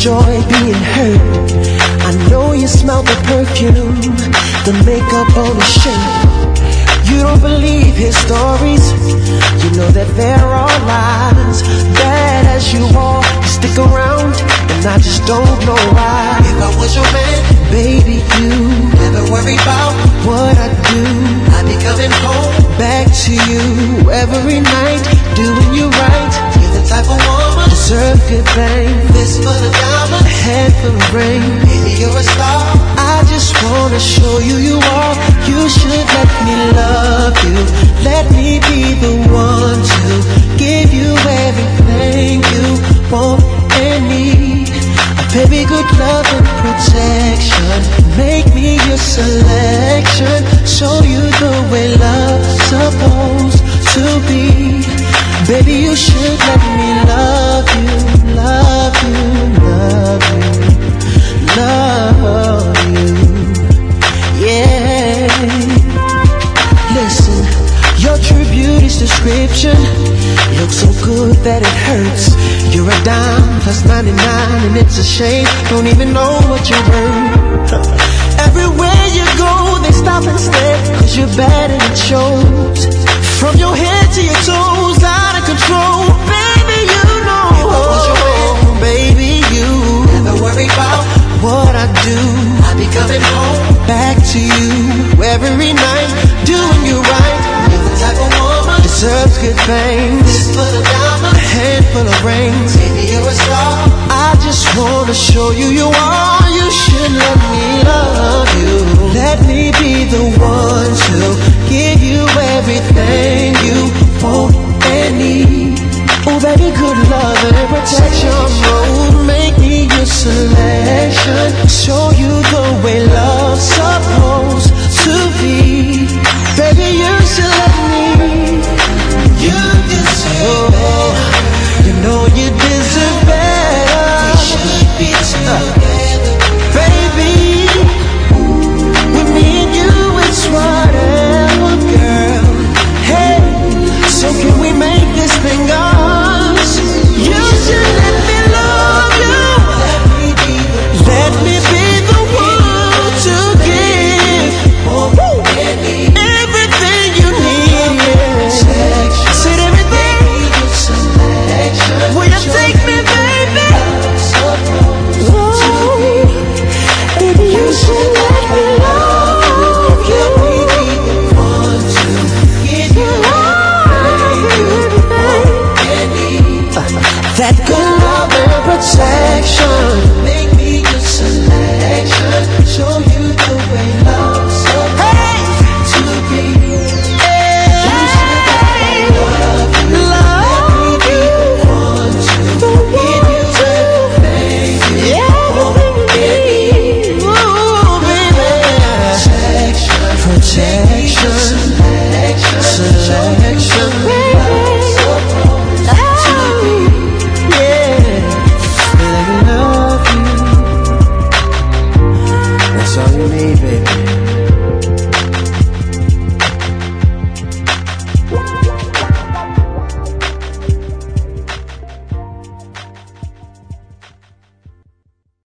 enjoy being hurt. I know you smell the perfume, the makeup on his shirt. You don't believe his stories, you know that there are lies. Bad as you are, you stick around, and I just don't know why. If I was your man, baby, you never worry about what I do. I'd be coming home back to you every night, doing you right. You're the type of woman deserve good thing. Fist full of diamonds, a head full of rain. Baby, you're a star. I just wanna show you you are. You should let me love you. Let me be the one to give you everything you want and need. A very good love and protection. Make me your selection. Show you the way love's supposed to be. Baby, you should let me love you, love you, love you, love you. Yeah. Listen, your true beauty's description looks so good that it hurts. You're a dime plus 99 and it's a shame, don't even know what you're worth. Everywhere you go they stop and stare, cause you're bad and it shows. From your head to your toes, out of control. Baby, you know. If I was your man, baby, you never worry about what I do. I'd be coming home back to you every night, doing you right. You're the type of woman deserves good things. Fist full of diamonds, a handful of rings. Baby, you're a star. I just wanna show you you are. You should let me love you. Let me